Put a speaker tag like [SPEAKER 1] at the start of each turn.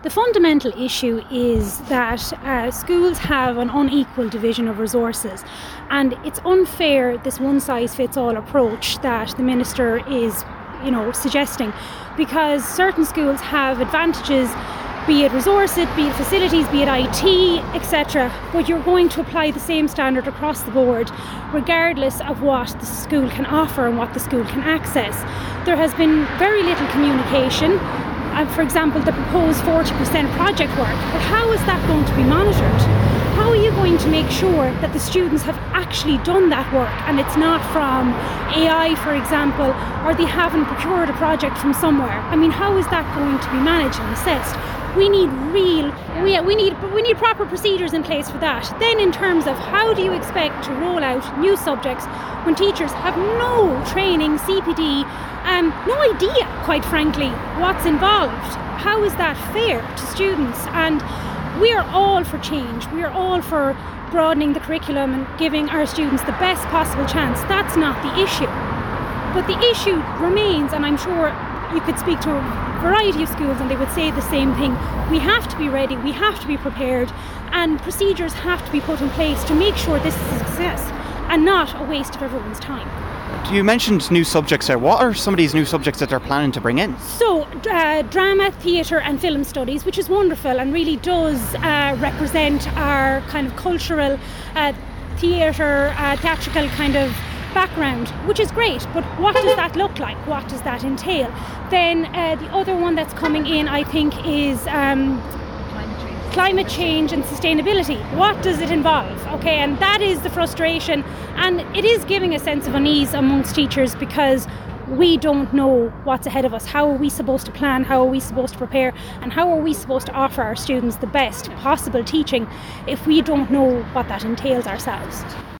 [SPEAKER 1] The fundamental issue is that schools have an unequal division of resources, and it's unfair, this one-size-fits-all approach that the Minister is suggesting, because certain schools have advantages, be it resources, be it facilities, be it IT, etc. But you're going to apply the same standard across the board, regardless of what the school can offer and what the school can access. There has been very little communication. For example, the proposed 40% project work, but how is that going to be monitored? How are you going to make sure that the students have actually done that work and it's not from AI, for example, or they haven't procured a project from somewhere? I mean, how is that going to be managed and assessed? We need proper procedures in place for that. Then in terms of how do you expect to roll out new subjects when teachers have no training, CPD, no idea, quite frankly, what's involved? How is that fair to students? And we are all for change. We are all for broadening the curriculum and giving our students the best possible chance. That's not the issue. But the issue remains, and I'm sure you could speak to a variety of schools and they would say the same thing. We have to be ready, we have to be prepared, and procedures have to be put in place to make sure this is a success and not a waste of everyone's time.
[SPEAKER 2] You mentioned new subjects there. What are some of these new subjects that they're planning to bring in?
[SPEAKER 1] So, drama, theatre and film studies, which is wonderful and really does represent our kind of cultural theatrical kind of background, which is great, but what does that look like? What does that entail? Then the other one that's coming in, I think, is climate change and sustainability. What does it involve? Okay, and that is the frustration, and it is giving a sense of unease amongst teachers because we don't know what's ahead of us. How are we supposed to plan? How are we supposed to prepare? And how are we supposed to offer our students the best possible teaching if we don't know what that entails ourselves?